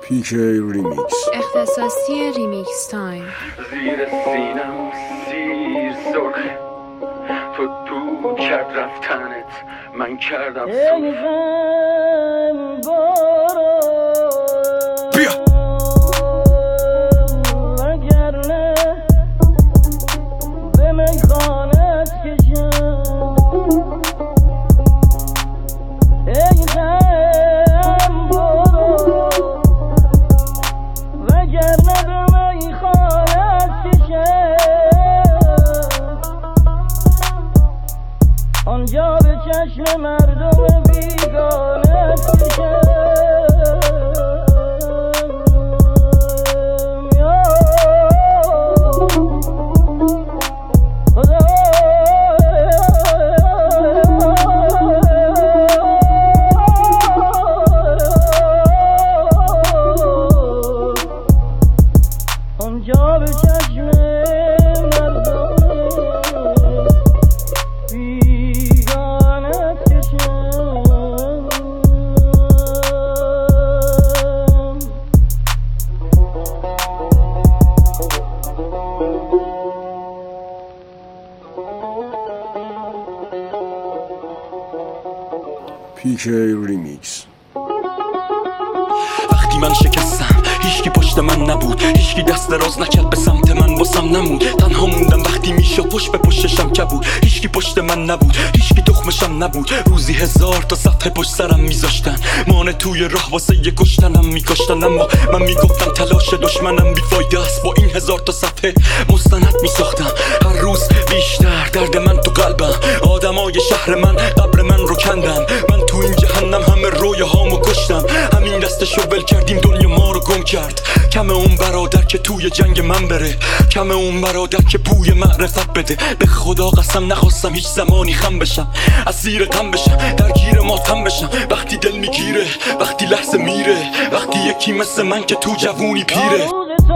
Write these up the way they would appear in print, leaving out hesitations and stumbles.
PK ریمیکس اختصاصی ریمیکس تایم. زیر سینم سیر سرخه تو کرد رفتنت من کردم بیا وگرنه به میخانت کشم ای غم برو وگرنه به میخانت کشم آنجا به چشم مردم بیگانت کشم آنجا به چشم مردم بیگانت کشم PK ریمیکس. وقتی من شکستم هیچکی پشت من نبود، هیچکی دست دراز نکرد به سمت من، واسم نمود. تنها موندم وقتی میشه پشت به پشتشم کبود، هیچکی پشت من نبود، هیچکی تخمشم نبود. روزی 1000 تا صفحه پشت سرم میذاشتن، مانع توی راه واسه یه کشتنم میکاشتن. اما من میگفتم تلاش دشمنم بیفایده است، با این 1000 تا صفحه مستند میساختم. هر روز بیشتر درد من تو قلبم، آدمای شهر من قبر من رو کندن. من تو این جهنم همه رویاهامو کشتم، همین دستشو ول کردیم دنیا ما رو گم کرد. کم اون برادر که توی جنگ من بره، کم اون برادر که بوی معرفت بده. به خدا قسم نخواستم هیچ زمانی خم بشم، اسیر غم بشم، درگیر ماتم بشم. وقتی دل میگیره، وقتی لحظه میره، وقتی یکی مثل من که تو جوونی پیره.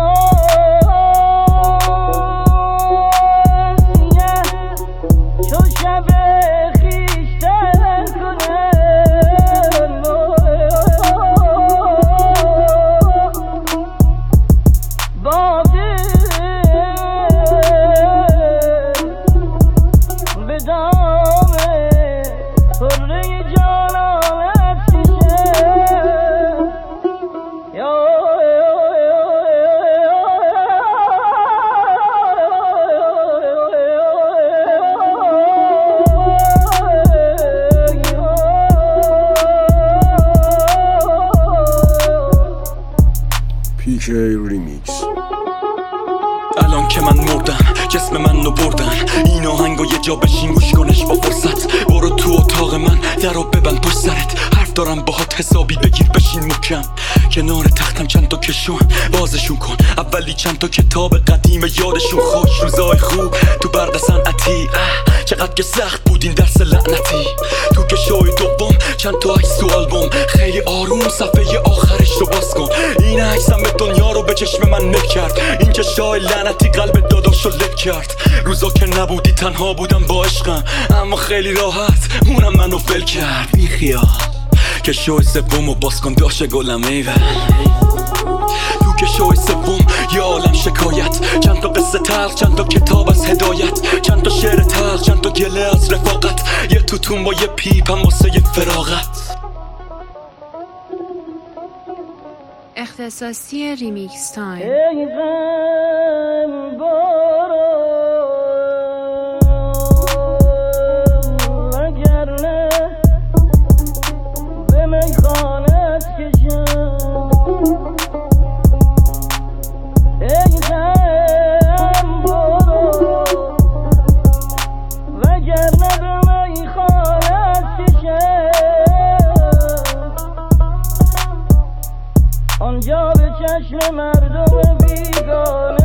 PK ریمیکس. الان که من مردم جسم من رو بردن، این آهنگو یه جا بشین گوش کنش با فرصت. برو تو اتاق من درو ببند پشت سرت، حرف دارم باهات حسابی بگیر بشین محکم. کنار تختم چند تا کشون بازشون کن، اولی چند تا کتاب قدیم یادشون خوش. روزای خوب تو برق صنعتی، چقدر که سخت بود این درس لعنتی. تو کشوی دوم چند تا عکس تو آلبوم، خیلی آروم صفحه آخرش رو باز کن. این عکسم به دنیا رو به چشم من نک کرد، این چشای لعنتی قلب داداشو لک کرد. روزا که نبودی تنها بودم با عشقم، اما خیلی راحت اونم منو ول کرد. بی خیال که شوی سومو باز کن داشه گلم ایول. تو که شوی سوم یه عالم شکایت، چند تا قصه تلخ، چند تا کتاب از هدایت، چند تا شعر تلخ، چند تا گله از رفاقت. یه توتون با یه پیپم واسه یه فراغت. اختصاصی ریمیکس تایم. ای غم برو وگرنه به میخانت کشم ای غم برو وگرنه به میخانت کشم آنجا به چشم مردم بیگانه